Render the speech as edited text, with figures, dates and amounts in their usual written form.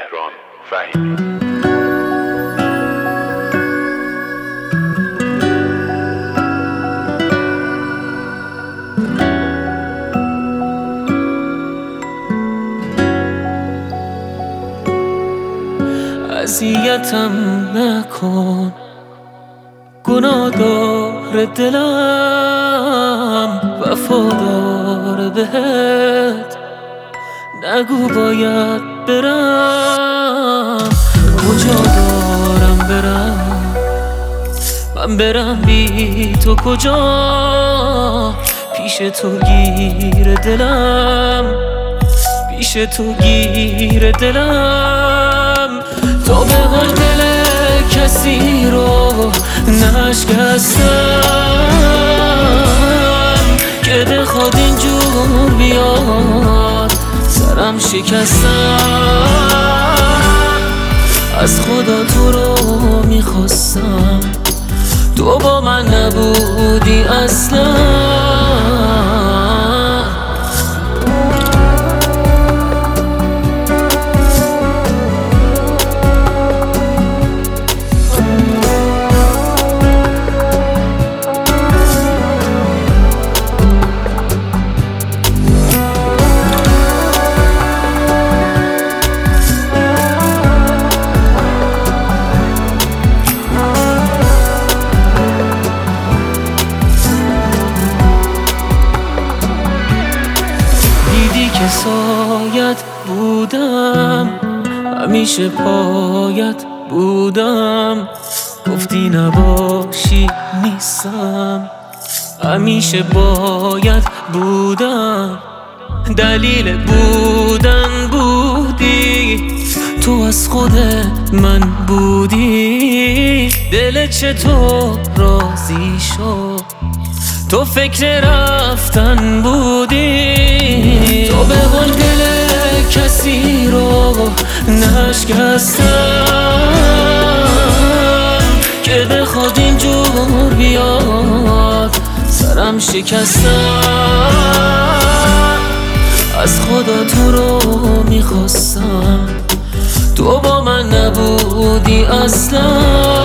مهران فهیمی. اذیتم نکن، گناه داره دلم، وفادار بهت، نگو باید برم. کجا دارم برم؟ من برم بی تو کجا؟ پیش تو گیر دلم، پیش تو گیر دلم. تا به حال دل کسی رو نشکستم که بخواد اینجور بیاد سرم شکستم. از خدا تو رو میخواستم، تو با من نبودی اصلا. که سایت بودم، همیشه پایت بودم، گفتی نباشی نیستم، همیشه باید بودم، دلیل بودن بودی، تو از خود من بودی. دل چطور راضی شد، تو فکر رفتن بودی. تو به حال دل کسی رو نشکستم که بخواد اینجور بیاد سرم شکستم. از خدا تو رو میخواستم، تو با من نبودی اصلا.